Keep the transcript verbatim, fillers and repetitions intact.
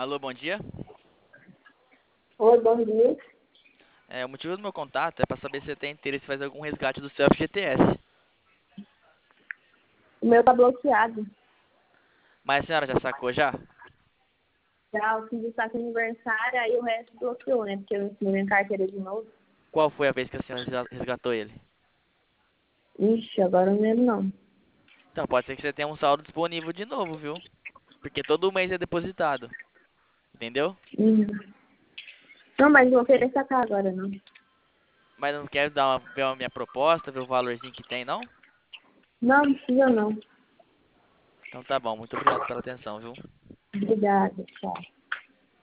Alô, bom dia. Oi, bom dia. É, o motivo do meu contato é para saber se você tem interesse em fazer algum resgate do seu F G T S. O meu tá bloqueado. Mas a senhora já sacou já? Já o fim de saco aniversário, aí o resto bloqueou, né? Porque eu ensinei minha carteira de novo. Qual foi a vez que a senhora resa- resgatou ele? Ixi, agora eu não lembro não. Então, pode ser que você tenha um saldo disponível de novo, viu? Porque todo mês é depositado. Entendeu? Uhum. Não, mas não vou querer sacar agora, não. Mas não quer dar uma, ver a minha proposta, ver o valorzinho que tem, não? Não, não precisa não. Então tá bom, muito obrigado pela atenção, viu? Obrigada, tchau.